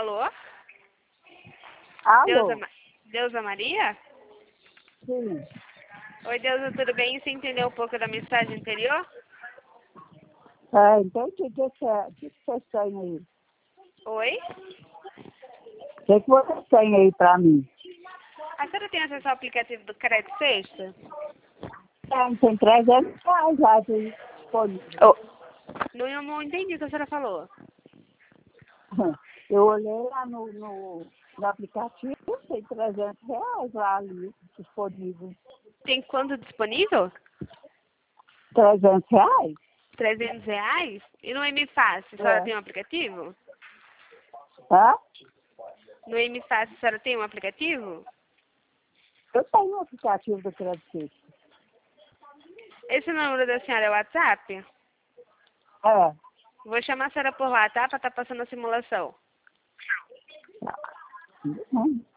Alô? Alô? Deusa Maria? Sim. Oi, Deusa, tudo bem? Você entendeu um pouco da mensagem anterior? Então o que vocês têm aí? Oi? O que vocês têm aí para mim? A senhora tem acesso ao aplicativo do Crédito Sexta? Tem R$ 300 lá disponível. Oh. Não entendi o que a senhora falou. Eu olhei lá no aplicativo, tem R$ 300 lá ali disponível. Tem quanto disponível? R$ 300? R$ 300? E no MFácil, a senhora É. tem um aplicativo? Hã? No MFácil, a senhora tem um aplicativo? Eu tenho o aplicativo do Crédito Sexta. Esse número da senhora é o WhatsApp? É. Vou chamar a senhora por lá, tá? Pra estar passando a simulação. Uhum.